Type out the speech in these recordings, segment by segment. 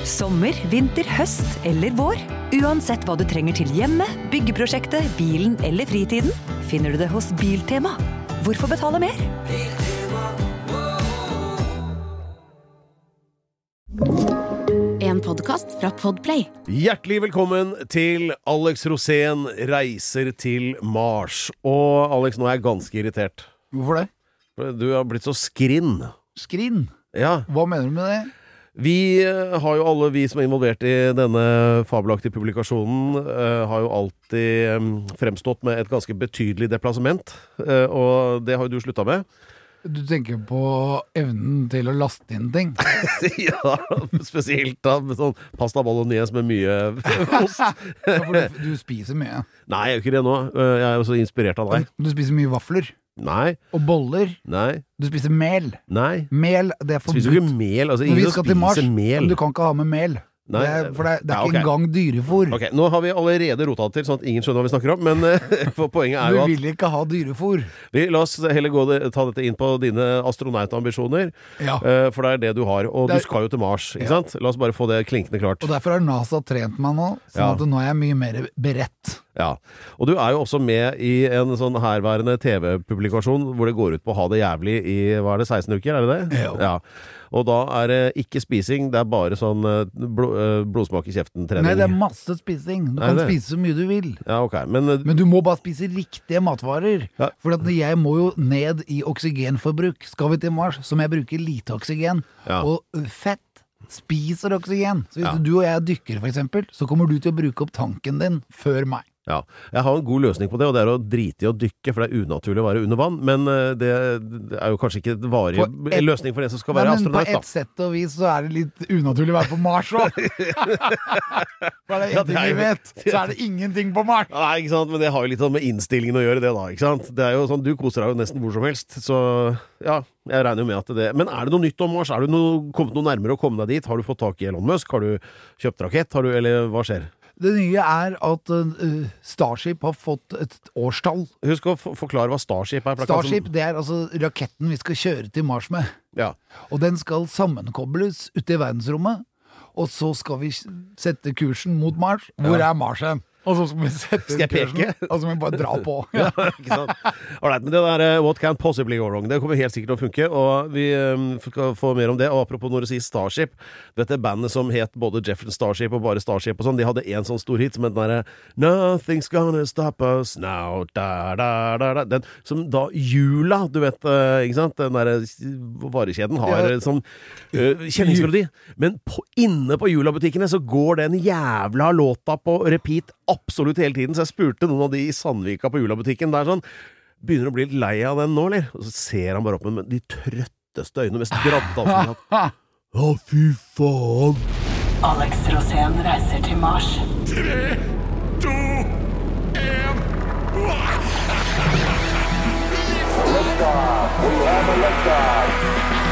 Sommer, vinter, høst eller vår. Uansett hva du trenger til hjemme, byggeprosjektet, bilen eller fritiden, finner du det hos Biltema. Hvorfor betale mer? En podcast fra Podplay. Hjertelig velkommen til Alex Rosén reiser til Mars. Og Alex, nå er jeg ganske irritert. Hvorfor det? Du har blitt så skrinn. Skrinn? Ja. Hva mener du med det? Vi har jo alle, vi som er involvert i denne fabelaktige publikasjonen, har jo alltid fremstått med et ganske betydelig deplassement. Og det har jo du sluttet med. Du tenker på evnen til å laste inn ting? Ja, spesielt da med sånn pasta bolognese med mye ost. Ja, for du spiser mye. Nei, jeg gjør ikke det nå. Jeg er jo så inspirert av deg. Du spiser mye vafler. Nei. Og boller. Nei. Du spiser mel. Nei. Mel, det er forbudt. Spiser du ikke mel? Altså, ingen som spiser mel. Men du kan ikke ha med mel. Nei, for det er ikke engang dyrefôr. Ok, nå har vi allerede rotet til sånn at ingen skjønner hva vi snakker om, men for poenget er jo at Du vil ikke ha dyrefôr. La oss heller ta dette inn på dine astronautambisjoner, Ja. For det er det du har, og du skal jo til Mars, ikke sant? La oss bare få det klinkende klart. Og derfor har NASA trent meg nå, sånn at nå er jeg mye mer beredt. Ja, og du er jo også med i en sånn herværende TV-publikasjon hvor det går ut på å ha det jævlig i, hva er det, 16 uker, er det det? Ja. Og da er det ikke spising, det er bare sånn blodsmak i kjeften-trening. Nei, det er masse spising. Du kan spise så mye du vil. Ja, ok. Men du må bare spise riktige matvarer. Ja. For at jeg må jo ned i oksygenforbruk. Skal vi til Mars, så må jeg bruke lite oksygen. Ja. Og fett spiser oksygen. Så hvis du og jeg dykker for eksempel, så kommer du til å bruke opp tanken din før meg. ja, jeg har en god løsning på det, og det er å drite i å dykke, for det er unaturlig å være under vann, men det er jo kanskje ikke et varig løsning for den som skal være astronaut, da. Men på et sett og vis så er det litt unaturlig å være på Mars også. For det er en ting vi vet, så er det ingenting på Mars. Nei, ikke sant, men det har jo litt sånn med innstillingen å gjøre det da, ikke sant? Det er jo sånn, du koser deg jo nesten hvor som helst, så ja, jeg regner jo med at det... Men er det noe nytt om Mars? Er du kommet noe nærmere å komme deg dit? Har du fått tak i Elon Musk? Har du kjøpt rakett? Eller hva skjer? Det nye er at Starship har fått et årstall. Husk å forklare hva Starship er. Starship, det er altså raketten vi skal kjøre til Mars med. Ja. Og den skal sammenkobles ute i verdensrommet, og så skal vi sette kursen mot Mars. Hvor er Mars hen? Og så skal vi sette kursen, og så må vi bare dra på. Ja, ikke sant? Alright, men det der What Can't Possibly Go Wrong, det kommer helt sikkert til å funke, og vi skal få mer om det. Og apropos når du sier Starship, dette bandet som het både Jefferson Starship og bare Starship og sånn, de hadde en sånn stor hit som den der Nothing's gonna stop us now, da da da da, den som da Jula, du vet, ikke sant? Den der varekjeden har sånn kjenningsmelodi, men inne på Jula-butikkene så går den jævla låta på repeat absolutt hele tiden, så jeg spurte noen av de i Sandvika på Jula-butikken der sånn, begynner å bli litt lei av den nå, eller? Og så ser han bare opp med de trøtteste øynene, mest dradde av å, fy faen! Alex Rosén reiser til Mars. 3, 2, 1 Liftoff. We have a liftoff.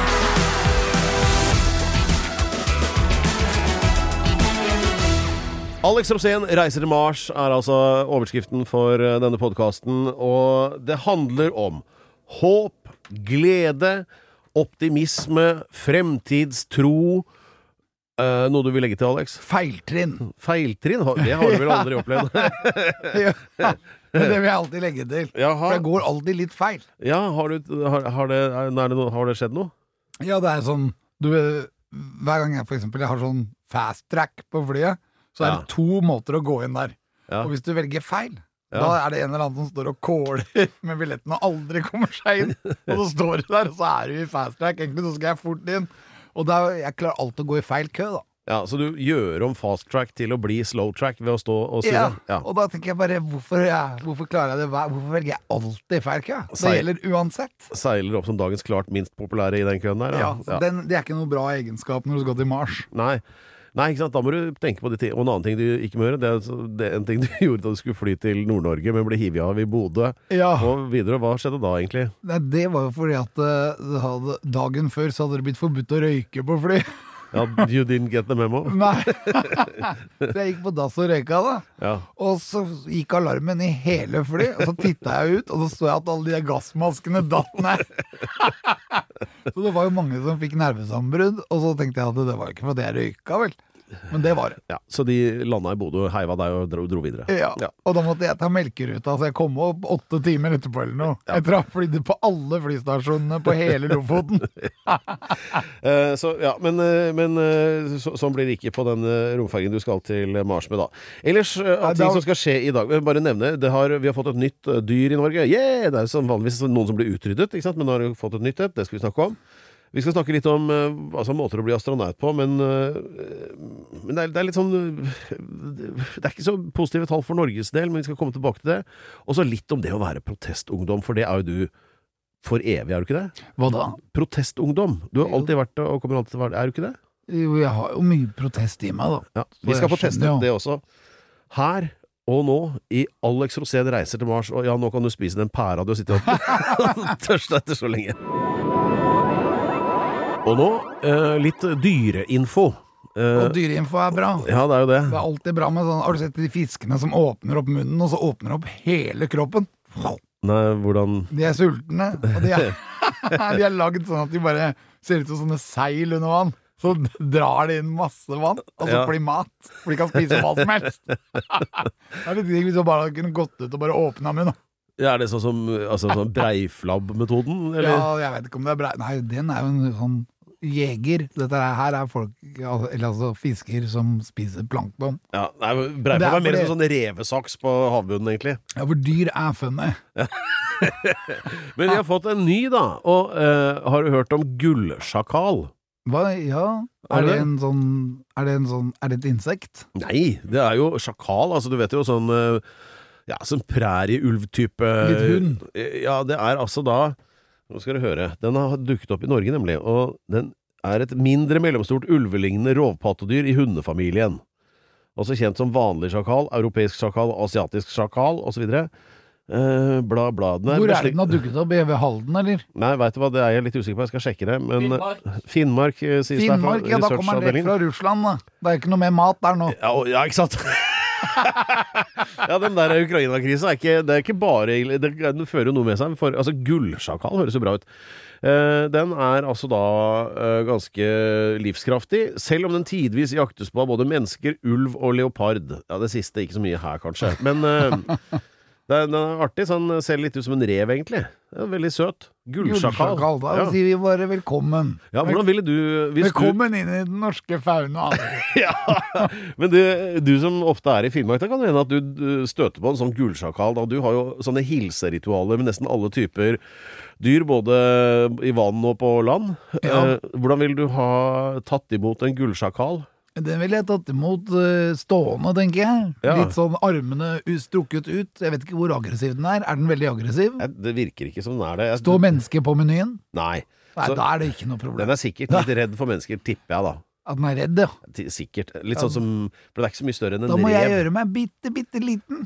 Alex Rosén reiser til Mars er altså overskriften for denne podcasten, og det handler om håp, glede, optimisme, fremtidstro, noe du vil legge til, Alex? Feiltrinn. Feiltrinn? Det har du vel aldri opplevd? Ja, det vil jeg alltid legge til. Jaha. For det går alltid litt feil. Ja, har det skjedd noe? Ja, det er sånn, hver gang jeg for eksempel har sånn fast track på flyet, så er det 2 måter å gå inn der. Ja. Og hvis du velger feil, da er det en eller annen som står og kåler med billetten og aldri kommer seg inn. Og så står du der, og så er du i fast track. Egentlig så skal jeg fort inn. Og jeg klarer alltid å gå i feil kø, da. Ja, så du gjør om fast track til å bli slow track ved å stå og surre? Ja, og da tenker jeg bare, hvorfor klarer jeg det? Hvorfor velger jeg alltid feil kø? Det gjelder uansett. Seiler opp som dagens klart minst populære i den køen der. Ja, det er ikke noe bra egenskap når du skal til Mars. Nei, ikke sant? Da må du tenke på det. Og en annen ting du ikke må gjøre, det er en ting du gjorde da du skulle fly til Nord-Norge, men ble hivet av i Bodø. Ja. Og videre, hva skjedde da egentlig? Nei, det var jo fordi at dagen før så hadde det blitt forbudt å røyke på fly. Ja, you didn't get the memo. Nei. Så jeg gikk på dass og røyka da. Ja. Og så gikk alarmen i hele fly, og så tittet jeg ut, og så så jeg at alle de gassmaskene datt ned. Så det var jo mange som fikk nervesambrudd, og så tenkte jeg at det var ikke fordi jeg røyka, vel. Men det var det. Ja, så de landet i Bodø, heiva deg og dro videre. Ja. Og da måtte jeg ta melkeruta, så jeg kom opp 8 timer etterpå eller noe. Jeg traff flydde på alle flystasjonene på hele Lofoten. Sånn blir det ikke på den romfergen du skal til Mars med da. Ellers, ting som skal skje i dag, bare nevne, vi har fått et nytt dyr i Norge. Yeah! Det er som vanligvis noen som blir utryddet, ikke sant? Men nå har vi fått et nytt det skal vi snakke om. Vi skal snakke litt om måter å bli astronaut på, men det er litt sånn det er ikke så positive tall for Norges del, men vi skal komme tilbake til det. Og så litt om det å være protestungdom, for det er jo du for evig, er du ikke det? Hva da? Protestungdom. Du har alltid vært det, og kommer alltid til å være det, er du ikke det? Jo, jeg har jo mye protest i meg, da. Ja, vi skal få testet det også. Her og nå, i Alex Rosén reiser til Mars, og ja, nå kan du spise den pæra du har sittet og tørst etter så lenge. Og nå, litt dyreinfo. Og dyreinfo er bra. Ja, det er jo det. Det er alltid bra med sånn, har du sett de fiskene som åpner opp munnen, og så åpner opp hele kroppen? Nei, hvordan? De er sultne, og de er laget sånn at de bare ser ut som sånne seil under vann. Så drar de inn masse vann, og så får de mat. For de kan spise hva som helst. Det er litt digg hvis du bare kunne gått ut og bare åpnet munnen. Ja, er det sånn breiflabb-metoden? Eller? Ja, jeg vet ikke om det er brei... Nei, den er jo en sånn jeger. Dette her er folk, eller altså fisker som spiser plankton. Ja, nei, breiflabb er mer sånn revesaks på havbunnen, egentlig. Ja, for dyr er funny. Ja. Men vi har fått en ny, da. Og har du hørt om gullsjakal? Hva? Ja. Er det et insekt? Nei, det er jo sjakal. Altså, du vet jo sånn sånn prærieulv-type. Litt hund. Ja, det er altså da, nå skal du høre, den har dukket opp i Norge nemlig, og den er et mindre mellomstort ulvelignende rovpattedyr i hundefamilien. Også kjent som vanlig sjakal, europeisk sjakal, asiatisk sjakal, og så videre. Bla. Hvor er det den har dukket opp? Ved Halden, eller? Nei, vet du hva, det er jeg litt usikker på, jeg skal sjekke det. Men Finnmark sies det. Finnmark, ja, da kommer den rett fra Russland, da. Det er ikke noe mer mat der nå. Ja, ikke sant? Ja, den der Ukraina-krisen det er ikke bare den fører jo noe med seg altså gullsjakal høres jo bra ut. Den er altså da ganske livskraftig, selv om den tidvis jaktes på av både mennesker, ulv og leopard. Ja, det siste ikke så mye her kanskje, men den er artig, så den ser litt ut som en rev egentlig. Den er veldig søt. Gullsjakal. Da sier vi bare velkommen. Ja, hvordan ville du... Velkommen inn i den norske fauna. Ja, men du som ofte er i Finnmark, da kan det hende at du støter på en sånn gullsjakal. Du har jo sånne hilseritualer med nesten alle typer dyr, både i vann og på land. Ja. Hvordan vil du ha tatt imot en gullsjakal? Den ville jeg tatt imot stående, tenker jeg. Ja. Litt sånn armene strukket ut. Jeg vet ikke hvor aggressiv den er. Er den veldig aggressiv? Det virker ikke som den er det. Står mennesker på menyen? Nei. Da er det ikke noe problem. Den er sikkert litt redd for mennesker, tipper jeg da. At den er redd, ja. Sikkert. Litt sånn som, for det er ikke så mye større enn en rev. Da må jeg gjøre meg bitte liten.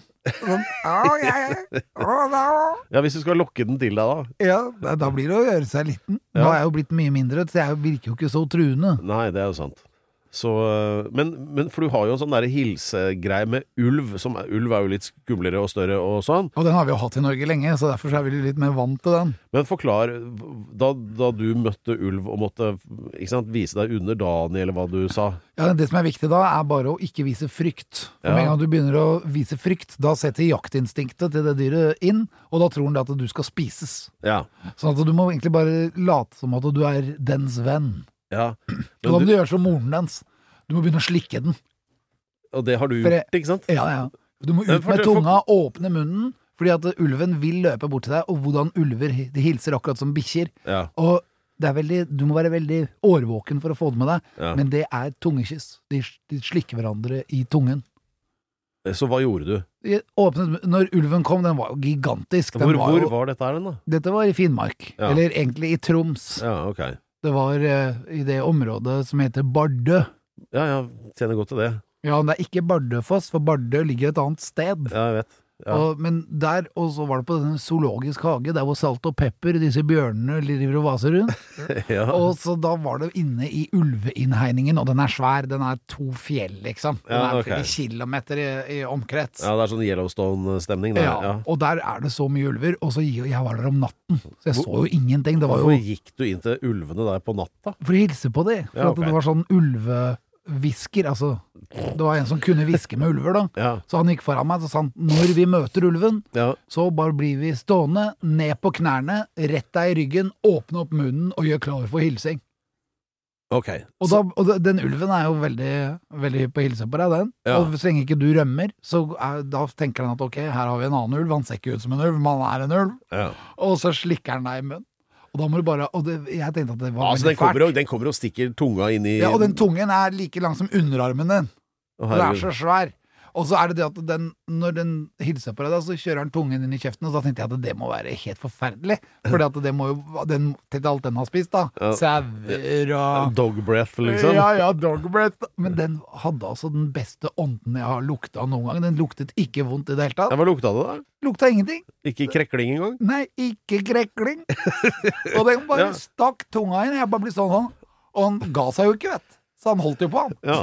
Ja, hvis du skal lokke den til deg da. Ja, da blir det å gjøre seg liten. Nå er jeg jo blitt mye mindre, så jeg virker jo ikke så truende. Nei, det er jo sant. Så, men for du har jo en sånn der hilsegreie med ulv, ulv er jo litt skumlere og større og sånn. Og den har vi jo hatt i Norge lenge, så derfor er vi litt mer vant til den. Men forklar, da du møtte ulv og måtte vise deg under dagen, eller hva du sa? Ja, det som er viktig da, er bare å ikke vise frykt. For med en gang du begynner å vise frykt, da setter jaktinstinktet til det dyret inn, og da tror den at du skal spises. Ja. Sånn at du må egentlig bare late som at du er dens venn. Ja. Og da må du gjøre som moren dens. Du må begynne å slikke den. Og det har du gjort, ikke sant? Ja. Du må ut med tunga, åpne munnen, fordi at ulven vil løpe bort til deg, og hvordan ulver de hilser akkurat som bikkjer. Ja. Og du må være veldig årvåken for å få det med deg, men det er tungekyss. De slikker hverandre i tungen. Så hva gjorde du? Når ulven kom, den var jo gigantisk. Hvor var dette her den da? Dette var i Finnmark, eller egentlig i Troms. Ja, ok. Det var i det området som heter Bardø. Ja, tjener godt til det. Ja, men det er ikke Bardøfoss, for Bardø ligger et annet sted. Ja, jeg vet. Ja. Men der, og så var det på denne zoologisk hage, der hvor Salt og Pepper, disse bjørnene, driver og vaser rundt. Ja. Og så da var det inne i ulveinnhegningen, og den er svær, den er 2 fjell, liksom. Den er flere kilometer i omkrets. Ja, det er sånn Yellowstone-stemning der. Ja, og der er det så mye ulver, og så jeg var der om natten, så jeg så jo ingenting. Hvorfor gikk du inn til ulvene der på natta? For å hilse på det, for at det var sånn hvisker, altså det var en som kunne hviske med ulver da, Ja. så han gikk foran meg, så sa han, når vi møter ulven, Ja. så bare blir vi stående, ned på knærne, rett deg i ryggen, åpne opp munnen og gjør klar for hilsing. Ok. Den ulven er jo veldig, veldig hypp på å hilse på deg, den. Ja. Og så lenge ikke du rømmer, så da tenker han at ok, her har vi en annen ulv, han ser ikke ut som en ulv, men han er en ulv. Ja. Og så slikker han deg i munnen. Og da må du bare, jeg tenkte at det var Altså, den kommer og stikker tunga inn i... Ja, og den tungen er like lang som underarmen din. Å, Den er herregud. så svær. Og så er det at når den hilser på deg, da, så kjører han tungen inn i kjeften, og så tenkte jeg at det må være helt forferdelig. Fordi at det må jo, til alt den har spist da, Ja. sauer og... Dog breath, liksom. Ja, dog breath. Men den hadde altså den beste ånden jeg har lukta noen gang. Den luktet ikke vondt i det hele tatt. Ja, hva lukta det da? Lukta ingenting. Ikke krekling engang? Nei, ikke krekling. Og den bare Ja. stakk tunga inn, jeg bare ble sånn, og han ga seg jo ikke, vet. Så han holdt jo på han. Ja.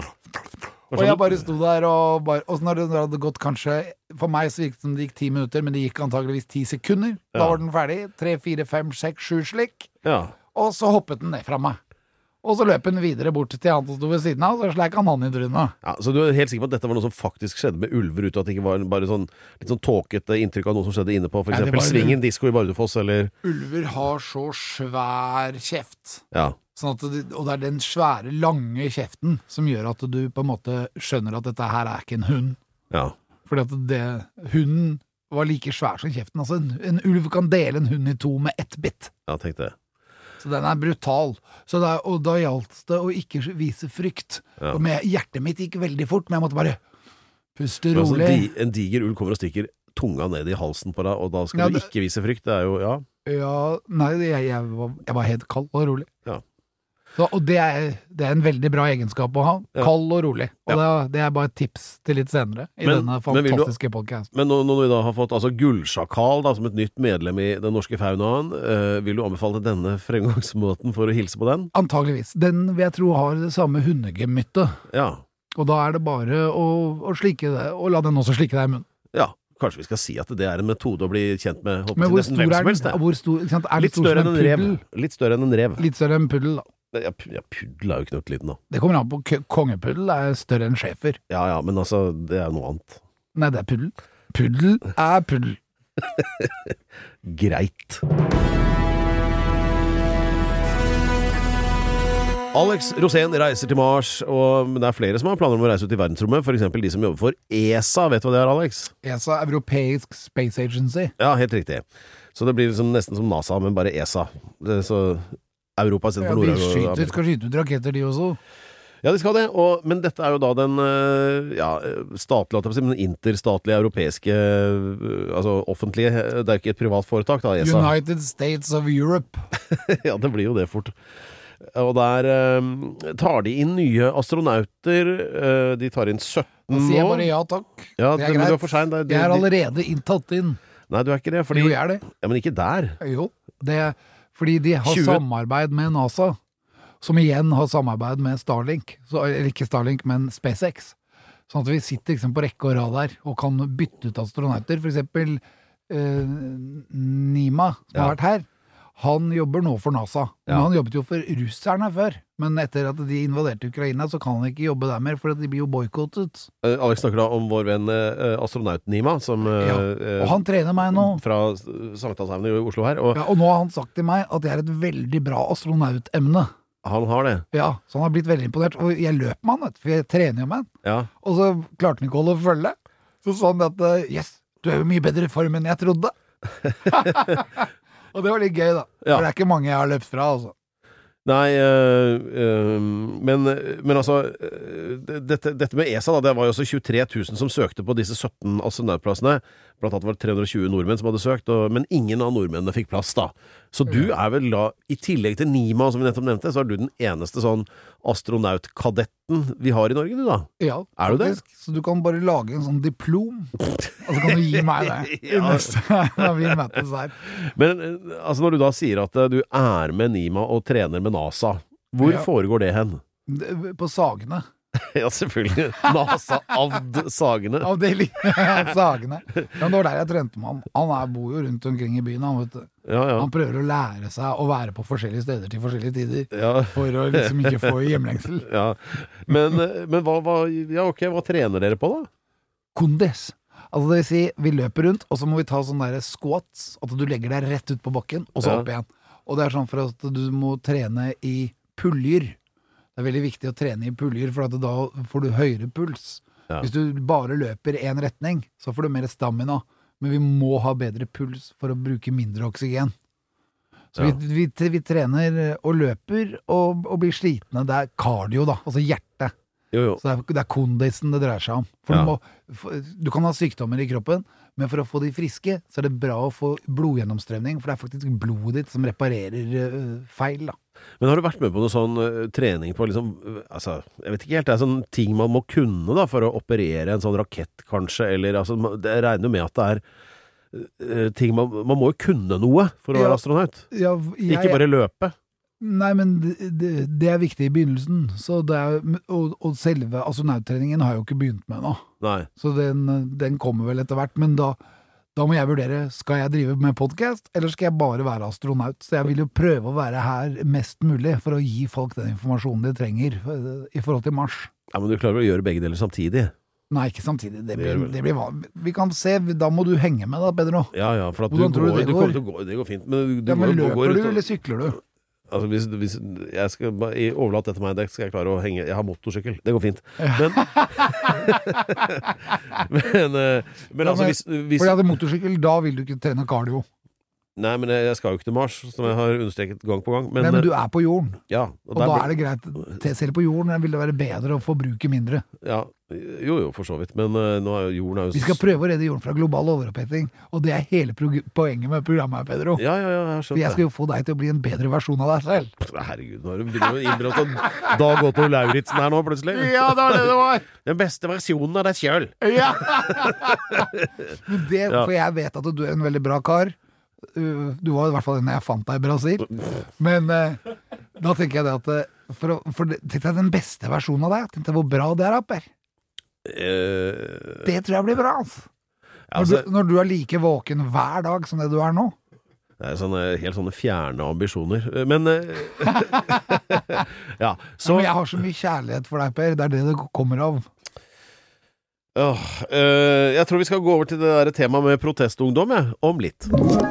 Og jeg bare sto der og så når det hadde gått kanskje, for meg så gikk det som det gikk 10 minutter, men det gikk antageligvis 10 sekunder. Da Ja. var den ferdig. 3, 4, 5, 6, 7 slikk. Ja. Og så hoppet den ned fra meg. Og så løp den videre bort til han som sto ved siden av, og så slik han i trynet. Ja, så du er helt sikker på at dette var noe som faktisk skjedde med ulver ute, at det ikke var bare sånn, litt sånn tåkete inntrykk av noe som skjedde inne på, for Nei, det eksempel var- Svingen Disco i Bardufoss, eller... Ulver har så svær kjeft. Ja. Sånn at og det er den svære, lange kjeften som gjør at du på en måte skjønner at dette her er ikke en hund. Ja. Fordi at hunden var like svær som kjeften. Altså en ulv kan dele en hund i 2 med 1 bitt. Ja, tenk det. Så den er brutal. Og da gjaldt det å ikke vise frykt. Ja. Og hjertet mitt gikk veldig fort, men jeg måtte bare puste Men altså, rolig. en diger ulv kommer og stikker tunga ned i halsen på deg, og da skal Ja, du ikke vise frykt. Det er jo, ja. Ja, nei, jeg var helt kald og rolig. Ja. Og det er en veldig bra egenskap å ha. Ja. Kald og rolig. Og det er bare et tips til litt senere i Men- denne men vil du- fantastiske podcasten. Men når vi da har fått altså gullsjakal da, som et nytt medlem i den norske faunaen, vil du anbefale denne fremgangsmåten for å hilse på den? Antageligvis. Den vil jeg tro har det samme hundegemyttet. Ja. Og da er det bare å slike det, og la den også slike deg i munnen. Ja. Kanskje vi skal si at det er en metode å bli kjent med, håper Men jeg, hvor nesten stor hvem er som den? helst, det. Hvor stor, ikke sant? Er den Litt stor større som enn en rev. puddel? Litt større enn en rev. Litt større enn puddel, da. Ja, puddel er jo knøttliten da. Det kommer an på. Kongepuddel er større enn schæfer. Ja, men altså, det er noe annet. Nei, det er puddel. Puddel er puddel. Greit. Alex Rosén reiser til Mars, og det er flere som har planer om å reise ut i verdensrommet, for eksempel de som jobber for ESA. Vet du hva det er, Alex? ESA, Europeisk Space Agency. Ja, helt riktig. Så det blir liksom nesten som NASA, men bare ESA. Så Europa i stedet for De Nord-Europa. skal skyte ut raketter, de også. Ja, de skal det, men dette er jo da den statlige, men interstatlige europeiske, altså offentlige, det er ikke et privat foretak da, ESA. United States of Europe. Ja, det blir jo det fort. Og der tar de inn nye astronauter, de tar inn 17 Da sier jeg bare ja takk. Ja, det er men greit. du er for sein. Jeg er allerede inntatt inn. Nei, du er ikke det, fordi... Jo, jeg er det. Ja, men ikke der. Jo, fordi de har 20. samarbeid med NASA, som igjen har samarbeid med Starlink, eller ikke Starlink, men SpaceX. Sånn at vi sitter liksom på rekke og rad der, og kan bytte ut astronauter. For eksempel Nima, som har vært her, han jobber nå for NASA. Men han jobbet jo for russerne før. Men etter at de invaderte Ukraina, så kan han ikke jobbe der mer, for de blir jo boykottet. Alex snakker da om vår venn astronaut Nima, som... Og han trener meg nå. Fra Sankthanshaugen i Oslo her. Og og nå har han sagt til meg at det er et veldig bra astronautemne. han har det. Ja, så han har blitt veldig imponert. Og jeg løper med han, for jeg trener jo med han. Ja. Og så klarte han ikke å holde følge. Så sa han at, yes, du er jo mye bedre i form enn jeg trodde. Og det var litt gøy da. Ja. For det er ikke mange jeg har løpt fra, altså. Nei, men altså dette med ESA da, det var jo også 23 000 som søkte på disse 17 astronautplassene. Blant annet var det 320 nordmenn som hadde søkt, men ingen av nordmennene fikk plass da. Så du er vel da, i tillegg til Nima som vi nettopp nevnte, så er du den eneste sånn astronautkaddetten vi har i Norge, du da? Ja, Er du det? faktisk. Så du kan bare lage en sånn diplom, og så kan du gi meg det i neste når vi møtes her. Men altså når du da sier at du er med Nima og trener med NASA, hvor Ja. foregår det hen? På Sagene. Ja, selvfølgelig. NASA-avd Sagene. Avdeling Sagene. Ja, det var der jeg trente med han. Han bor jo rundt omkring i byen, han, vet du. Han prøver å lære seg å være på forskjellige steder til forskjellige tider for å liksom ikke få hjemlengsel. Men hva trener dere på da? Kondis. Altså det vil si, vi løper rundt, og så må vi ta sånne der squats, at du legger deg rett ut på bakken, og så opp igjen. Og det sånn for at du må trene i puljer. Det veldig viktig å trene i puljer, for at da får du høyere puls. Hvis du bare løper en retning, så får du mer stamina. Men vi må ha bedre puls for å bruke mindre oksygen. Så vi trener og løper og blir slitne. Det cardio da, altså hjertet. Så det kondisen det dreier seg om. For du kan ha sykdommer i kroppen, men for å få de friske, så det bra å få blodgjennomstrømning, for det faktisk blodet ditt som reparerer feil da. Men har du vært med på noe sånn trening på liksom, altså, jeg vet ikke helt, det sånn ting man må kunne da, for å operere en sånn rakett kanskje, eller altså, det regner med at det ting man må jo kunne noe for å være astronaut. Ikke bare løpe. Nei, men det viktig i begynnelsen, så det og selve astronauttreningen har jeg jo ikke begynt med nå. Nei. Så den kommer vel etter hvert, men da må jeg vurdere, skal jeg drive med podcast, eller skal jeg bare være astronaut? Så jeg vil jo prøve å være her mest mulig, for å gi folk den informasjonen de trenger i forhold til Mars. Ja, men du klarer å gjøre begge deler samtidig? Nei, ikke samtidig, det blir vanlig. Vi kan se, da må du henge med da, Pedro. Ja, for at det går fint. Men løper du, eller sykler du? Altså hvis jeg skal overlate dette til meg, det skal jeg klare å henge. Jeg har motorsykkel, det går fint. Men altså hvis fordi jeg hadde motorsykkel, da vil du ikke trene cardio. Nei, men jeg skal jo ikke til Mars, som jeg har understreket gang på gang. Nei, men du på jorden. Ja. Og da det greit. Selv på jorden vil det være bedre å forbruke mindre. Ja, jo, for så vidt. Men nå er jo jorden... Vi skal prøve å redde jorden fra global overoppheting, og det hele poenget med programmet her, Pedro. Ja, jeg skjønner. For jeg skal jo få deg til å bli en bedre versjon av deg selv. Herregud, nå har du begynt å innbrott av Dag Otto Lauritzen her nå, plutselig. Ja, det var det var. Den beste versjonen av deg selv. Ja. For jeg vet at du er en veldig bra kar. Du var i hvert fall den jeg fant deg i Brasil. Men da tenker jeg det at tenk deg den beste versjonen av deg. Tenk deg hvor bra det Per. Det tror jeg blir bra, altså. Når du er like våken hver dag som det du er nå. Det er helt sånne fjerne ambisjoner. Men ja, så men jeg har så mye kjærlighet for deg, Per. Det det kommer av. Jeg tror vi skal gå over til det der temaet med protestungdom, om litt.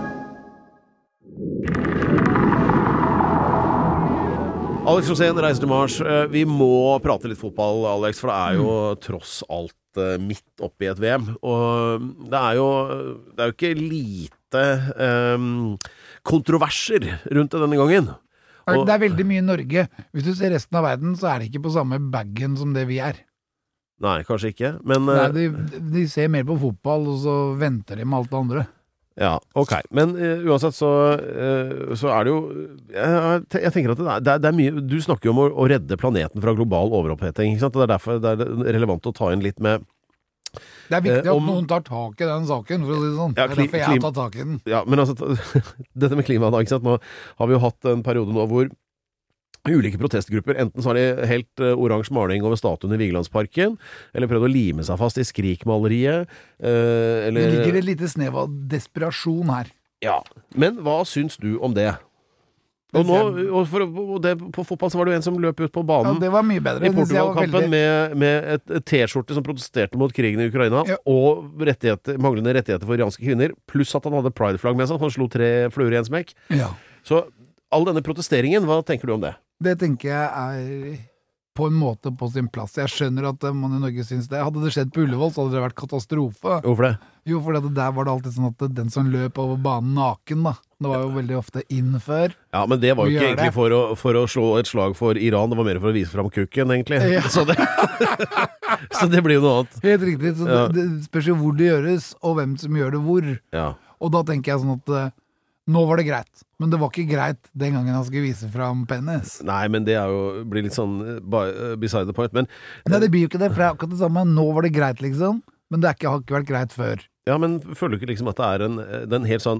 Alex Rosén reiser til Mars. Vi må prate litt fotball, Alex, for det er jo tross alt midt oppe i et VM. Og det er jo ikke lite kontroverser rundt det denne gangen. Og det er veldig mye i Norge. Hvis du ser resten av verden, så er det ikke på samme baggen som det vi er. Nei, kanskje ikke, men Nei, de ser mer på fotball, og så venter de med alt det andre. Ja, ok. Men uansett så er det jo jeg tenker at det er mye. Du snakker jo om å redde planeten fra global overoppheting, ikke sant? Og det er derfor det er relevant å ta inn litt med det er viktig at noen tar tak i den saken, for å si det sånn. Det er derfor jeg har tatt tak i den. Ja, men altså, dette med klimaet da, ikke sant? Nå har vi jo hatt en periode nå hvor ulike protestgrupper, enten så har de helt oransje maling over statuen i Vigelandsparken, eller prøvd å lime seg fast i Skrik-maleriet, eller... Det ligger et lite snev av desperasjon her. Ja, men hva syns du om det? Og på fotball så var det jo en som løp ut på banen. Ja, det var mye bedre. I Portugal-kampen med et T-skjorte som protesterte mot krigen i Ukraina, og manglende rettigheter for iranske kvinner, pluss at han hadde Pride-flagg med seg, han slo 3 fluer i en smekk. Ja. Så all denne protesteringen, hva tenker du om det? Det tenker jeg er på en måte på sin plass. Jeg skjønner at man i Norge synes det. Hadde det skjedd på Ullevål, så hadde det vært katastrofe. Hvorfor det? Jo, for der var det alltid sånn at den som løp over banen naken, da. Det var jo veldig ofte inn før. Ja, men det var jo ikke egentlig for å slå et slag for Iran, det var mer for å vise fram kukken, egentlig. Ja. Så det blir jo noe annet. Helt riktig, så det spørs jo hvor det gjøres, og hvem som gjør det hvor. Ja. Og da tenker jeg sånn at nå var det greit, men det var ikke greit den gangen han skulle vise fram penis. Nei, men det blir litt sånn beside the point, men... Nei, det blir jo ikke det, for det er akkurat det samme. Nå var det greit, liksom, men det har ikke vært greit før. Ja, men føler du ikke liksom at det er den helt sånn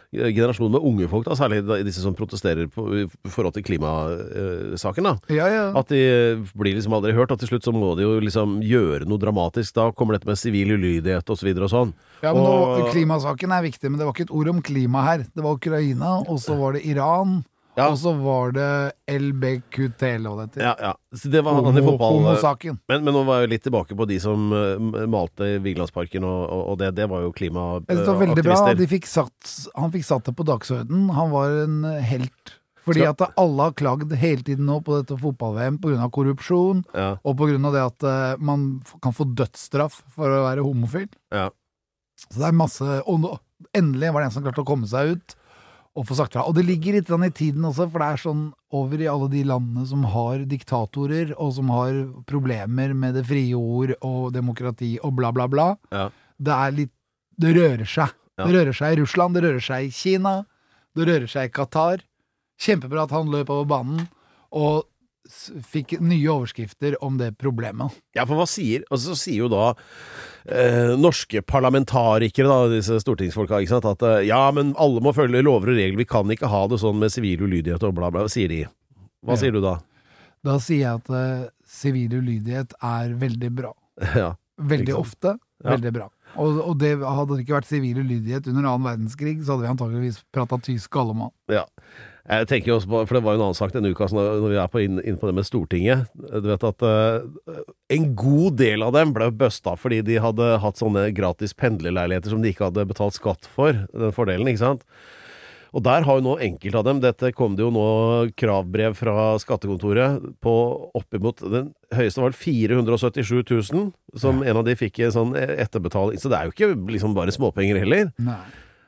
generasjon med unge folk, da, særlig disse som protesterer I forhold til klimasaken, da. Ja. At de blir liksom aldri hørt, og til slutt så må de jo liksom gjøre noe dramatisk. Da kommer dette med sivil ulydighet og så videre og sånn. Ja, men klimasaken viktig, men det var ikke et ord om klima her. Det var Ukraina, og så var det Iran, og så var det LBQT, eller hva det heter. Ja. Så det var han I fotball. Homosaken. Men nå var jeg litt tilbake på de som malte Vigelandsparken, og det var jo klimaaktivister. Det var veldig bra. Han fikk satt det på dagsordenen. Han var en helt. Fordi at alle har klagd hele tiden nå på dette fotball-VM på grunn av korrupsjon, og på grunn av det at man kan få dødsstraff for å være homofil. Ja. Så det masse, og endelig var det en som klarte å komme seg ut og få sagt fra. Og det ligger litt I tiden også, for det sånn over I alle de landene som har diktatorer, og som har problemer med det frie ord og demokrati og bla bla bla. Ja. Det rører seg. Ja. Det rører seg I Russland, det rører seg I Kina, det rører seg I Qatar. Kjempebra at han løp over banen, og fikk nye overskrifter om det problemet. Ja, for hva sier? Altså, så sier jo da norske parlamentarikere, da, disse stortingsfolka, ikke sant, at ja, men alle må følge lover og regler, vi kan ikke ha det sånn med sivil ulydighet og bla bla, sier de. Hva sier du da? Da sier jeg at sivil ulydighet veldig bra. Ja. Veldig ofte, veldig bra. Og det hadde det ikke vært sivil ulydighet under 2. verdenskrig, så hadde vi antageligvis pratet tysk alle mann. Ja. Jeg tenker jo også på, for det var jo en annen sak denne uka, når vi inn på det med Stortinget, du vet at en god del av dem ble bøsta fordi de hadde hatt sånne gratis pendlerleiligheter som de ikke hadde betalt skatt for, den fordelen, ikke sant? Og der har jo nå enkelte av dem, dette kom det jo nå kravbrev fra skattekontoret på oppimot, den høyeste var 477 000, som en av de fikk I sånn etterbetaling, så det jo ikke liksom bare småpenger heller. Nei.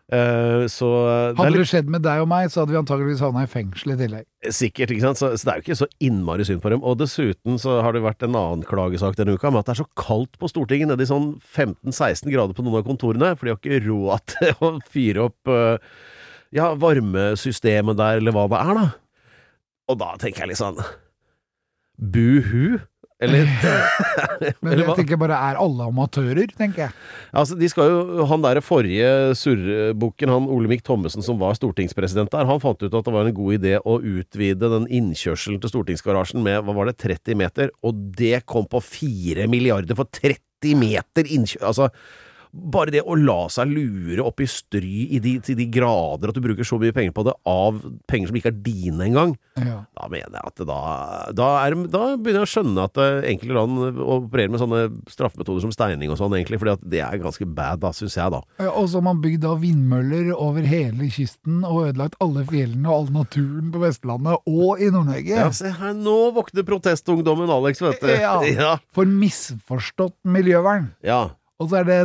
Hadde det skjedd med deg og meg, så hadde vi antageligvis havnet I fengsel I tillegg. Sikkert, ikke sant? Så det jo ikke så innmari synd på dem. Og dessuten så har det vært en annen klagesak denne uka, med at det så kaldt på Stortinget, nede I sånn 15-16 grader på noen av kontorene, for de har ikke råd til å fyre opp varmesystemet der, eller hva det da. Og da tenker jeg litt sånn buhu. Eller Men jeg tenker bare, alle amatører, tenker jeg. Altså, de skal jo, han der forrige surrebukken, han Olemic Thommessen som var stortingspresident der, han fant ut at det var en god idé å utvide den innkjørselen til stortingsgarasjen med, hva var det, 30 meter, og det kom på 4 milliarder for 30 meter innkjørsel, altså bare det å la seg lure opp I stry til de grader at du bruker så mye penger på det av penger som ikke dine engang, da mener jeg at da begynner jeg å skjønne at enkelte land opererer med sånne straffmetoder som steining og sånn egentlig, fordi at det ganske bad da, synes jeg da. Ja, og så har man bygd av vindmøller over hele kysten og ødelagt alle fjellene og all naturen på Vestlandet og I Nord-Norge. Ja, se her, nå våkner protestungdommen, Alex, vet du. Ja. For misforstått miljøvern. Ja. Og så det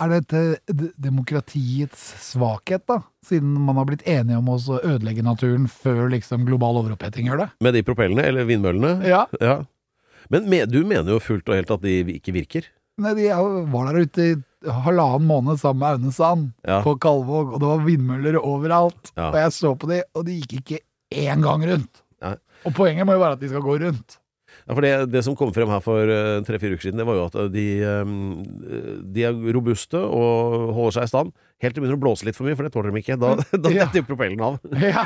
demokratiets svakhet da, siden man har blitt enige om å ødelegge naturen før liksom global overoppheting gjør det. Med de propellene, eller vindmøllene? Ja. Men du mener jo fullt og helt at de ikke virker? Nei, de var der ute I 1,5 måned sammen med Aune Sand på Kalvåg, og det var vindmøller overalt. Og jeg så på de, og de gikk ikke en gang rundt. Og poenget må jo være at de skal gå rundt. Ja, for det som kom frem her for 3-4 uker siden, det var jo at de robuste og holder seg I stand, helt til de begynner å blåse litt for mye, for det tåler de ikke. Da detter propellen av. Ja.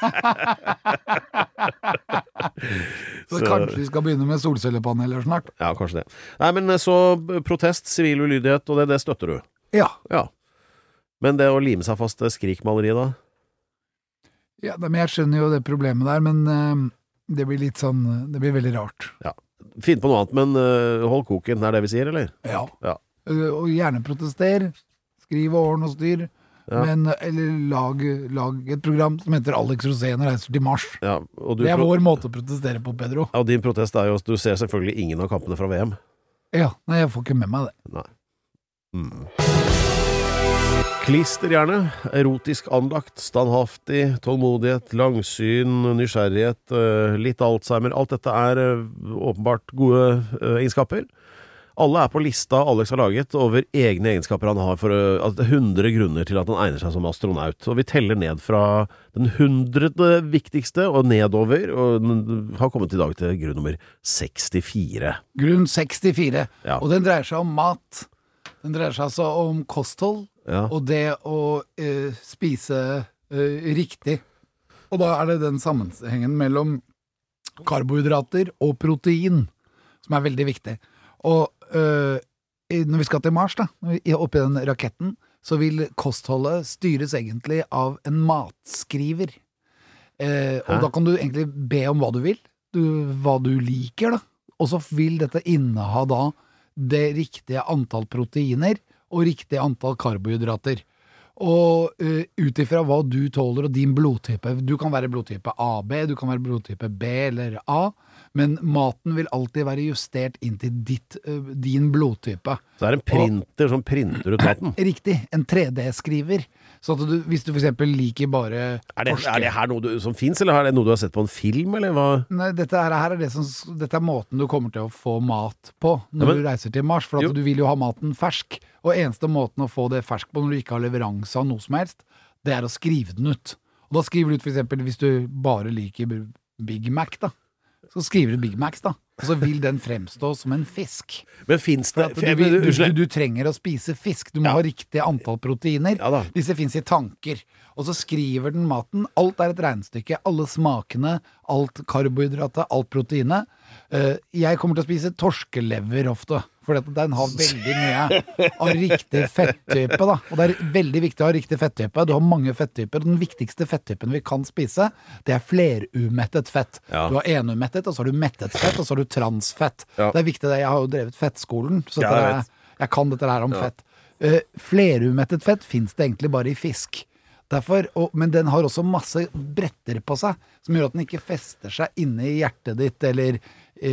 Så kanskje vi skal begynne med solcellepaneler snart. Ja, kanskje det. Nei, men så protest, sivil ulydighet, og det støtter du. Ja. Men det å lime seg fast skrikmaleri da? Ja, men jeg skjønner jo det problemet der, men det blir litt sånn, det blir veldig rart. Ja, finn på noe annet, men hold koken, det vi sier, eller? Ja. Og gjerne protester, skriv og ordne og styr, men eller lag et program som heter Alex Rosén reiser til Mars. Ja, og det vår måte å protestere på, Pedro. Ja, og din protest jo at du ser selvfølgelig ingen av kampene fra VM. Ja, nei, jeg får ikke med meg det. Nei. Klister gjerne, erotisk anlagt, standhaftig, tålmodighet, langsyn, nysgjerrighet, litt Alzheimer. Alt dette åpenbart gode egenskaper. Alle på lista Alex har laget over egne egenskaper han har for 100 grunner til at han egner seg som astronaut. Og vi teller ned fra den 100. viktigste og nedover, og har kommet I dag til grunn nummer 64. Grunn 64, og den dreier seg om mat. Den dreier seg altså om kosthold, og det å spise riktig. Og da det den sammenhengen mellom karbohydrater og protein, som veldig viktig. Og når vi skal til Mars da, oppi den raketten, så vil kostholdet styres egentlig av en matskriver. Og da kan du egentlig be om hva du vil, hva du liker da. Og så vil dette inneha da det riktige antall proteiner og riktige antall karbohydrater. Og utifra hva du tåler og din blodtype, du kan være blodtype AB, du kan være blodtype B eller A, men maten vil alltid være justert inn til din blodtype. Så det en printer som printer ut maten? Riktig, en 3D-skriver. Så at hvis du for eksempel liker bare torske... Er det her noe som finnes, eller er det noe du har sett på en film, eller hva? Nei, dette måten du kommer til å få mat på når du reiser til Mars, for at du vil jo ha maten fersk. Og eneste måten å få det fersk på når du ikke har leveranse av noe som helst, det å skrive den ut. Og da skriver du ut for eksempel hvis du bare liker Big Mac da, så skriver du Big Macs da, og så vil den fremstå som en fisk. Men finnes det... Du trenger å spise fisk, du må ha riktig antall proteiner. Disse finnes i tanker. Og så skriver den maten, alt et regnestykke, alle smakene, alt karbohydratet, alt proteinet. Jeg kommer til å spise torskelever ofte, for den har veldig mye av riktig fetttype da. Og det veldig viktig å ha riktig fetttype. Du har mange fetttyper. Den viktigste fetttypen vi kan spise, det flerumettet fett. Du har enumettet, og så har du mettet fett, og så har du transfett. Det viktig det. Jeg har jo drevet fettskolen, så jeg kan dette her om fett. Flerumettet fett finnes det egentlig bare i fisk. Derfor, men den har også masse bretter på seg, som gjør at den ikke fester seg inne i hjertet ditt, eller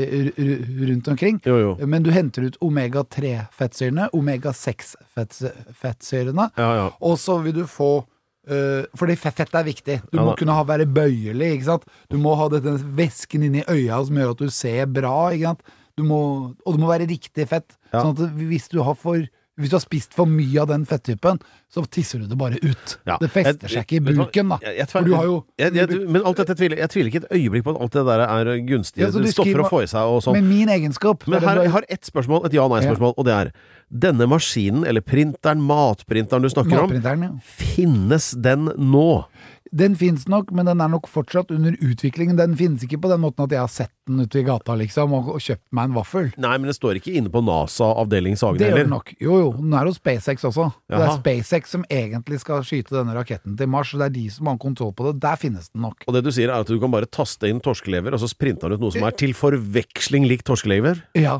rundt omkring. Men du henter ut omega-3-fettsyrene, omega-6-fettsyrene, og så vil du få, fordi fett viktig. Du må kunne være bøyelig, ikke sant? Du må ha denne væsken inne i øya som gjør at du ser bra, ikke sant? Og det må være riktig fett, sånn at hvis du har spist for mye av den fetttypen, så tisser du det bare ut. Det fester seg ikke i buken da. For du har jo... Men alt dette jeg tviler ikke et øyeblikk på at alt det der gunstige stoffer å få i seg og sånn. Med min egenskap. Men jeg har ett spørsmål, et ja-nei-spørsmål, og det denne maskinen, eller printeren, matprinteren du snakker om, finnes den nå? Den finnes nok, men den nok fortsatt under utviklingen. Den finnes ikke på den måten at jeg har sett den ute i gata liksom, og kjøpt meg en vaffel. Nei, men det står ikke inne på NASA-avdeling Sagen, det eller? Det gjør det nok. Jo, den hos SpaceX også. Jaha. Det SpaceX som egentlig skal skyte denne raketten til Mars, og det de som har kontroll på det. Der finnes den nok. Og det du sier at du kan bare taste inn torskelever, og så printer den ut noe som til forveksling lik torskelever? Ja.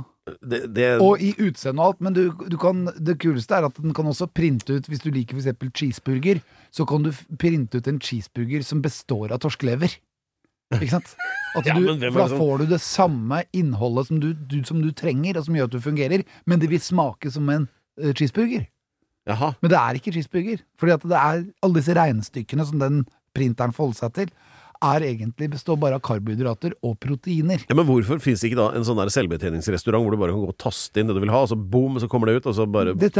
Og i utseende og alt, men det kuleste at den kan også printe ut, hvis du liker for eksempel cheeseburger, så kan du printe ut en cheeseburger som består av torskelever. Ikke sant? For da får du det samme innholdet som du trenger, og som gjør at du fungerer, men det vil smake som en cheeseburger. Jaha. Men det ikke cheeseburger, fordi at det alle disse regnestykkene som den printeren forholder seg til, egentlig består bare av karbohydrater og proteiner. Ja, men hvorfor finnes det ikke da en sånn der selvbetjeningsrestaurant hvor du bare kan gå og taste inn det du vil ha, og så boom, så kommer det ut, og så bare dette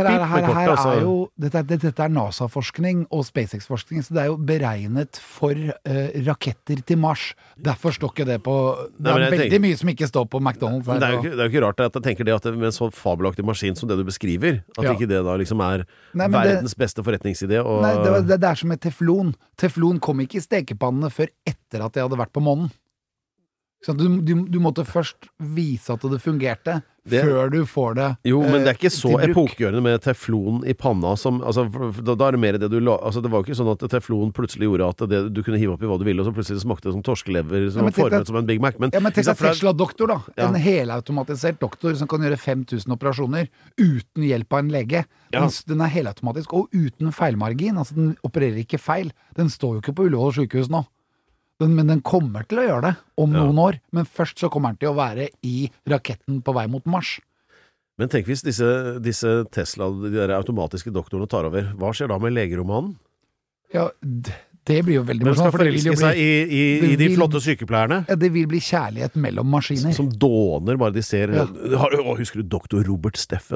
NASA-forskning og SpaceX-forskning, så det jo beregnet for raketter til Mars. Derfor står ikke det på veldig mye som ikke står på McDonald's. Det jo ikke rart at jeg tenker det at med en så fabelaktig maskin som det du beskriver, at ikke det da liksom verdens beste forretningsidé. Nei, det som med teflon. Teflon kom ikke i stekepannene før etter at jeg hadde vært på månen. Så du måtte først vise at det fungerte før du får det jo, men det ikke så epokgjørende med teflon i panna som, altså, da det mer det du altså, det var jo ikke sånn at teflon plutselig gjorde at du kunne hive opp i hva du ville, og så plutselig smakte det som torskelever som var formet som en Big Mac. Men tenk deg Tesla-doktor da, en helautomatisert doktor som kan gjøre 5000 operasjoner uten hjelp av en lege. Den helautomatisk og uten feilmargin, altså den opererer ikke feil. Den står jo ikke på Ullevål sykehus nå. Men den kommer til å gjøre det om noen år, men først så kommer den til å være i raketten på vei mot Mars. Men tenk hvis disse Tesla, de der automatiske doktorene tar over, hva skjer da med legeromanen? Ja, det blir jo veldig morsomt. Men skal forelske seg i de flotte sykepleierne? Ja, det vil bli kjærlighet mellom maskiner. Som dåner bare de ser. Husker du doktor Robert Steffen?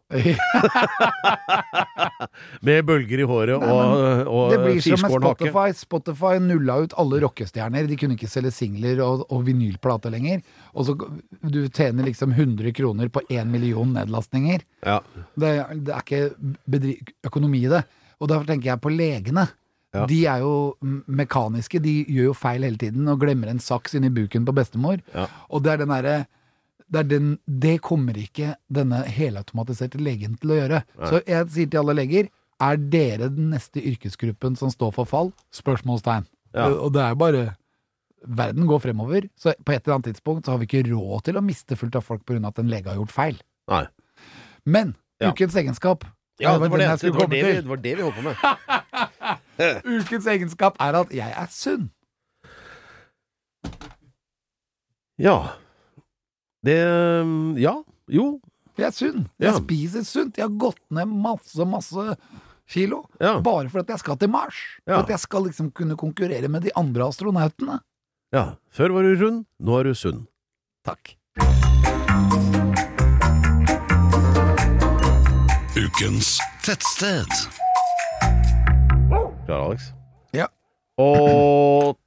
Med bølger i håret og det blir som med firskåren Spotify nulla ut alle rockestjerner. De kunne ikke selge singler og vinylplate lenger. Og så du tjener liksom 100 kroner på 1 million nedlastninger. Ja. Det er ikke økonomi i det. Og derfor tenker jeg på legene. Ja. De er jo mekaniske, de gjør jo feil hele tiden og glemmer en saks inn i buken på bestemor. Ja. Og det er den derre det kommer ikke denne helautomatiserte legen til å gjøre. Nei. Så jeg sier til alle leger, er dere den neste yrkesgruppen som står for fall? Spørsmålstegn. Ja. Og det er bare verden går fremover, så på et eller annet tidspunkt så har vi ikke råd til å miste fullt av folk på grunn av at en lege har gjort feil. Nei. Men ukens egenskap det var det vi holdt på med. Ukens egenskap er at jeg er sunn. Ja. Jo. Jeg er sunn. Jeg spiser sunt. Jeg har gått ned masse kilo. Ja. Bare for at jeg skal til Mars. For at jeg skal liksom kunne konkurrere med de andre astronautene. Ja. Før var du rund, nå er du sunn. Takk. Ukens tettsted. Klar, Alex? Ja. Og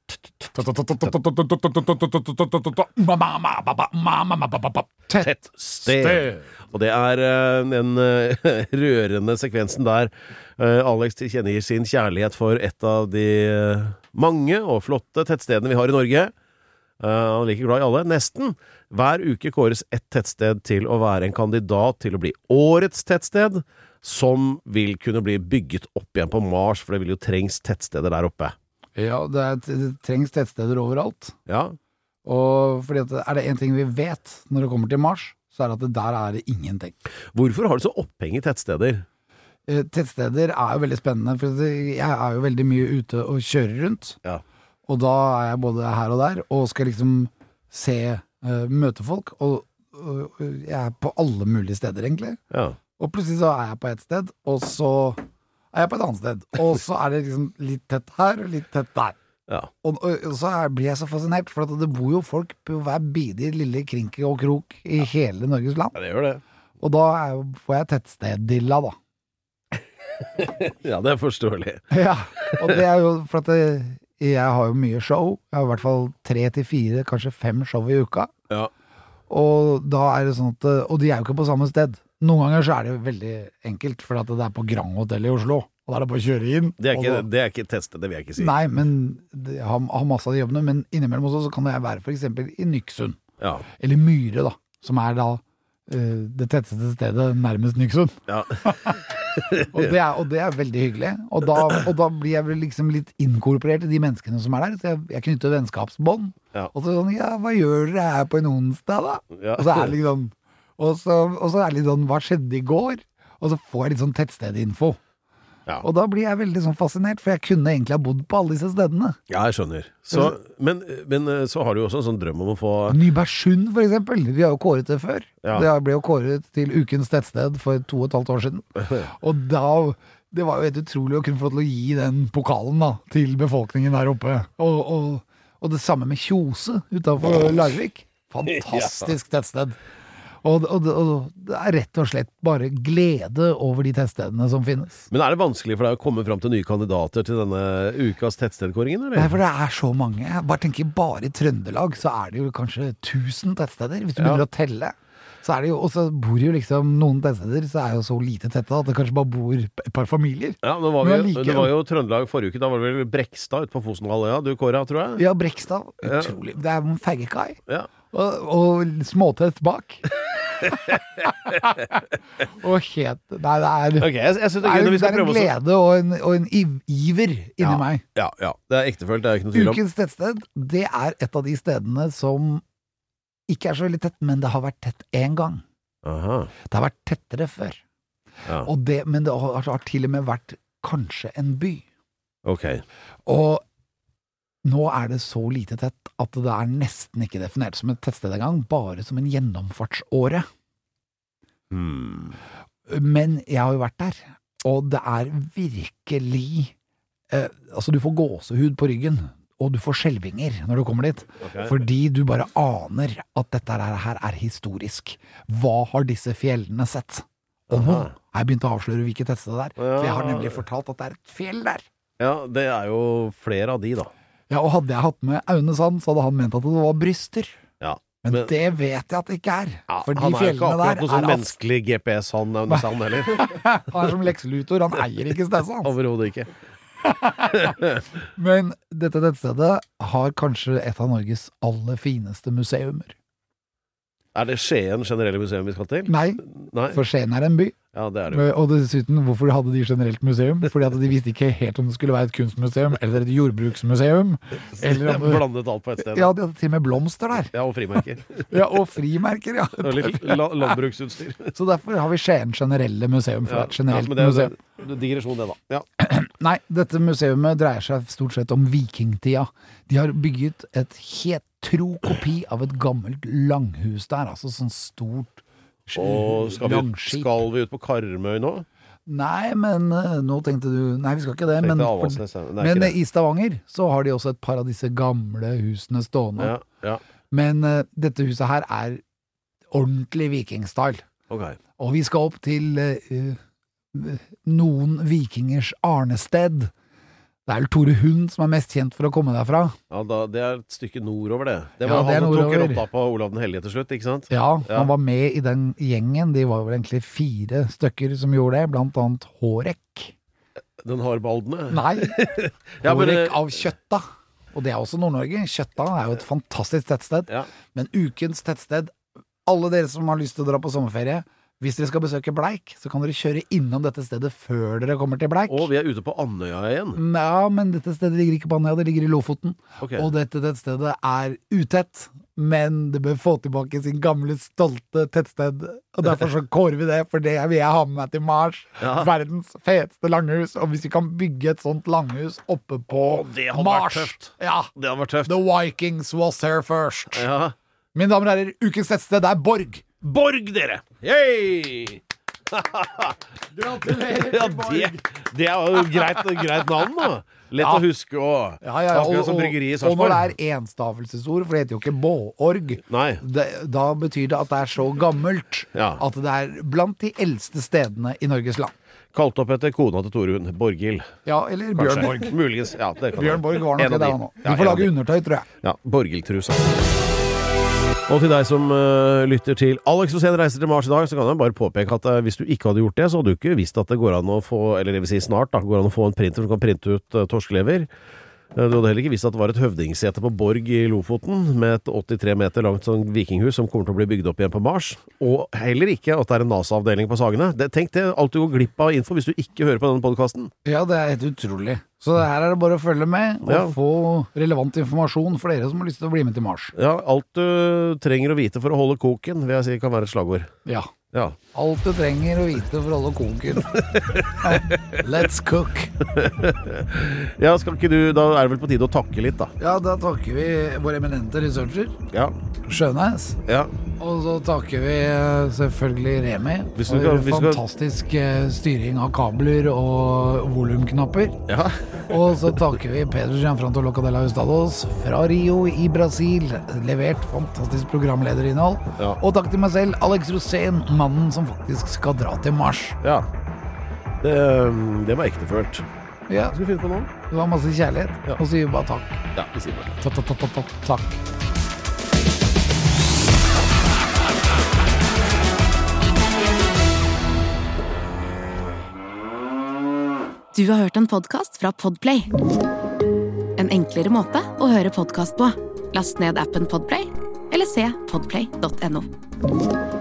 tettsted. Og det er den rørende sekvensen der Alex tilkjennegir sin kjærlighet for et av de mange og flotte tettstedene vi har i Norge. Han er like glad i alle. Nesten hver uke kåres et tettsted til å være en kandidat til å bli årets tettsted, som vil kunne bli bygget opp igjen på Mars, for det vil jo trengs tettsteder der oppe. Ja, det trengs tettsteder overalt. Ja. Og fordi at er det en ting vi vet når det kommer til Mars, så er det at der er det ingenting. Hvorfor har du så oppheng i tettsteder? Tettsteder er jo veldig spennende, for jeg er jo veldig mye ute og kjører rundt. Ja. Og da er jeg både her og der, og skal liksom møte folk, og jeg er på alle mulige steder egentlig. Ja. Og plutselig så er jeg på et sted, og så er jeg på et annet sted. Og så er det liksom litt tett her, og litt tett der. Ja. Og så blir jeg så fascinert, for at det bor jo folk på hver bidige lille krinke og krok i hele Norges land. Ja, det gjør det. Og da får jeg tettsteddilla da. Ja, det er forståelig. Ja, og det er jo for at jeg har jo mye show. Jeg har i hvert fall 3 til 4, kanskje 5 show i uka. Ja. Og da er det sånn at, og de er jo ikke på samme sted. Noen ganger så er det jo veldig enkelt, for at det er på Grand Hotel i Oslo. Og da er det bare å kjøre inn. Det er ikke testet, det vil jeg ikke si. Nei, men jeg har masse av de jobbene, men innimellom også så kan jeg være for eksempel i Nyksund. Ja. Eller Myre da, som er da det tetteste stedet nærmest Nyksund. Ja. og det er veldig hyggelig. Og da blir jeg vel liksom litt inkorporert i de menneskene som er der. Så jeg knytter vennskapsbånd. Ja. Og så sånn, ja, hva gjør dere her på en onsdag da? Ja. Og så er det litt sånn, og så er det litt sånn, hva skjedde i går? Og så får jeg litt sånn tettstedinfo. Ja. Og da blir jeg veldig sånn fascinert, for jeg kunne egentlig ha bodd på alle disse stedene. Ja, jeg skjønner. Så, men så har du jo også en sånn drøm om å få Nybergsund for eksempel. Vi har jo kåret det før. Ja. Det ble jo kåret til ukens tettsted for 2,5 år siden. Og da, det var jo helt utrolig å kunne få til å gi den pokalen da, til befolkningen der oppe. Og det samme med Kjose utenfor Larvik. Fantastisk tettsted. Og det er rett og slett bare glede over de tettstedene som finnes. Men er det vanskelig for deg å komme fram til nye kandidater til denne ukas tettstedkåringen, eller? Nei, for det er så mange. Jeg bare tenker, bare i Trøndelag så er det jo kanskje 1000 tettsteder, hvis du begynner å telle. Så er det jo, og så bor jo liksom noen tettsteder, så er jo så lite tette at det kanskje bare bor et par familier. Ja, det var jo Trøndelag forrige uke, da var det vel Brekstad ute på Fosenhalvøya, du Kåra, tror jeg? Ja, Brekstad, utrolig. Det er en faggekai. Ja. Og småtett bak. Og helt nei, det er, okay, jeg synes det er en glede og en iver inni meg. Ja, det er ektefølt, det er ikke noe tvil om. Ukens tettsted, det er et av de stedene som ikke er så veldig tett, men det har vært tett en gang. Aha. Det har vært tettere før. Ja. Men det har til og med vært kanskje en by. Ok. Og nå er det så lite tett at det er nesten ikke definert som et tettsted engang, bare som en gjennomfartsåre. Men jeg har jo vært der, og det er virkelig altså du får gåsehud på ryggen, og du får skjelvinger når du kommer dit, fordi du bare aner at dette her er historisk. Hva har disse fjellene sett? Jeg begynte å avsløre hvilket tettsted det er. For jeg har nemlig fortalt at det er et fjell der. Ja, det er jo flere av de da. Ja, og hadde jeg hatt med Aune Sand, så hadde han ment at det var bryster. Ja. Men det vet jeg at det ikke er. Ja, for de han er jo ikke fjellene akkurat der noe sånn menneskelig GPS, han Aune Sand heller. Han er som Lex Luthor, han eier ikke stedet hans. Overhodet ikke. Men dette tettstedet har kanskje et av Norges aller fineste museumer. Er det Skien generelle museum vi skal til? Nei, for Skien er en by. Ja, det er det. Og dessuten, hvorfor hadde de generelt museum? Fordi at de visste ikke helt om det skulle være et kunstmuseum eller et jordbruksmuseum. Eller om blandet alt på et sted. Ja, de hadde til og med blomster der. Ja, og frimerker. Ja, og frimerker, ja. Og litt landbruksutstyr. Så derfor har vi Skien generelle museum, for et generelt museum. Det er digresjon det da. Ja. Nei, dette museumet dreier seg stort sett om vikingtida. De har bygget et helt tro kopi av et gammelt langhus der, altså sånn stort og skal vi ut på Karmøy nå? Nei, men nå tenkte du... Nei, vi skal ikke det, men i Stavanger så har de også et par av disse gamle husene stående. Ja. Men dette huset her er ordentlig vikingstyle. Okay. Og vi skal opp til noen vikingers arnested. Det er vel Tore Hund som er mest kjent for å komme derfra. Ja, det er et stykke nordover det. Det var han som tok rotta på Olav den Hellige til slutt, ikke sant? Ja, han var med i den gjengen. De var vel egentlig 4 stykker som gjorde det, blant annet Hårek. Den harbaldene? Nei, Hårek av Kjøtta. Og det er også Nord-Norge. Kjøtta er jo et fantastisk tettsted. Ja. Men ukens tettsted, alle dere som har lyst til å dra på sommerferie, hvis dere skal besøke Bleik, så kan dere kjøre innom dette stedet før dere kommer til Bleik. Og vi er ute på Andøya igjen. Ja, men dette stedet ligger ikke på Andøya, det ligger i Lofoten. Okay. Og dette stedet er utett, men det bør få tilbake sin gamle, stolte tettsted. Og derfor så kårer vi det, for det vil jeg ha med meg til Mars. Ja. Verdens feteste langhus. Og hvis vi kan bygge et sånt langhus oppe på Mars. Ja, det hadde vært tøft. The Vikings was here first. Ja. Mine damer og herrer, ukens tettsted er Borg. Borg, dere! Yay! Gratulerer, ja, det er jo greit navn, da. Lett å huske, og akkurat som bryggeri i Sarpsborg. Og når det er enstavelsesord, for det heter jo ikke Båorg, da betyr det at det er så gammelt at det er blant de eldste stedene i Norges land. Kalt opp etter kona til Torunn, Borghild. Ja, eller Bjørn Borg. Muligens, ja, det kan Bjørn Borg var nok det nå. Du får lage undertøy, tror jeg. Ja, Borghild-trusa. Og til deg som lytter til Alex Rosén reiser til Mars i dag, så kan jeg bare påpeke at hvis du ikke hadde gjort det, så hadde du ikke visst at det går an å få, eller det vil si snart da, går an å få en printer som kan printe ut torskelever. Du hadde heller ikke visst at det var et høvdingsete på Borg i Lofoten med et 83 meter langt sånn vikinghus som kommer til å bli bygd opp igjen på Mars. Og heller ikke at det er en NASA-avdeling på Sagene. Tenk det, alt du går glipp av info hvis du ikke hører på denne podcasten. Ja, det er helt utrolig. Så her er det bare å følge med og få relevant informasjon for dere som har lyst til å bli med til Mars. Ja, alt du trenger å vite for å holde koken, vil jeg si kan være et slagord. Ja. Alt du trenger å vite for å holde koken. Let's cook. Ja, skal ikke du, da er det vel på tide å takke litt da. Ja, da takker vi vår eminente researcher. Ja. Skjønnes. Ja. Og så takker vi selvfølgelig Remi for fantastisk styring av kabler og volumknapper. Ja. Og så takker vi Pedro Gianfranto Locadella Hustados fra Rio i Brasil. Levert fantastisk programlederinnhold. Ja. Og takk til meg selv, Alex Rosén, mannen som faktisk skal dra til Mars. Ja. Det var ektefølt. Ja. Hva skal vi finne på nå? Det var masse kjærlighet. Ja. Og så sier vi bare takk. Ja, vi sier bare takk. Du har hørt en podcast fra Podplay. En enklere måte å høre podcast på. Last ned appen Podplay, eller se podplay.no.